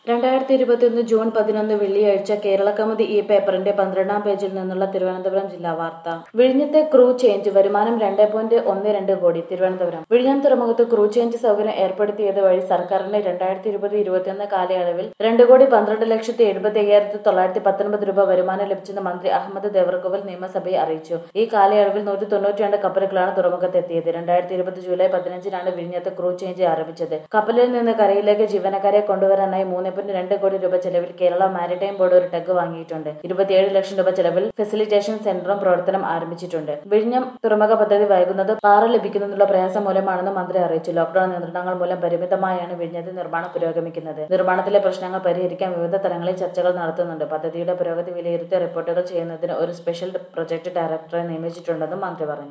2021 June 11 വെള്ളിയാഴ്ച കേരളകൗമുദി ഈ പേപ്പറിന്റെ 12-ാം പേജിൽ നിന്നുള്ള തിരുവനന്തപുരം ജില്ലാ വാർത്ത. വിഴിഞ്ഞത്തെ ക്രൂ ചേഞ്ച് വരുമാനം 2.12 കോടി. തിരുവനന്തപുരം. വിഴിഞ്ഞം തുറമുഖത്ത് ക്രൂ ചേഞ്ച് സൗകര്യം ഏർപ്പെടുത്തിയത് വഴി സർക്കാരിന് 2020-21 കാലയളവിൽ 2,12,75,919 രൂപ വരുമാനം ലഭിച്ചെന്ന് മന്ത്രി അഹമ്മദ് ദേവർകോവിൽ നിയമസഭയെ അറിയിച്ചു. ഈ കാലയളവിൽ 192 കപ്പലുകളാണ് തുറമുഖത്തെത്തിയത്. 2020 ജൂലൈ 15-നാണ് വിഴിഞ്ഞത്ത് ക്രൂ ചേഞ്ച് ആരംഭിച്ചത്. കപ്പലിൽ നിന്ന് കരയിലേക്ക് ജീവനക്കാരെ കൊണ്ടുവരാനായി 3.2 കോടി രൂപ ചെലവിൽ കേരള മാരിടൈം ബോർഡ് ഒരു ടഗ് വാങ്ങിയിട്ടുണ്ട്. 27 ലക്ഷം രൂപ ചെലവിൽ ഫെസിലിറ്റേഷൻ സെന്ററും പ്രവർത്തനം ആരംഭിച്ചിട്ടുണ്ട്. വിഴിഞ്ഞം തുറമുഖ പദ്ധതി വൈകുന്നത് പാറ ലഭിക്കുന്നതിനുള്ള പ്രയാസം മൂലമാണെന്ന് മന്ത്രി അറിയിച്ചു. ലോക്ഡൌൺ നിയന്ത്രണങ്ങൾ മൂലം പരിമിതമായാണ് വിഴിഞ്ഞത്ത് നിർമ്മാണം പുരോഗമിക്കുന്നത്. നിർമ്മാണത്തിലെ പ്രശ്നങ്ങൾ പരിഹരിക്കാൻ വിവിധ തലങ്ങളിൽ ചർച്ചകൾ നടത്തുന്നുണ്ട്. പദ്ധതിയുടെ പുരോഗതി വിലയിരുത്തി റിപ്പോർട്ടുകൾ ചെയ്യുന്നതിന് ഒരു സ്പെഷ്യൽ പ്രൊജക്ട് ഡയറക്ടറെ നിയമിച്ചിട്ടുണ്ടെന്നും മന്ത്രി പറഞ്ഞു.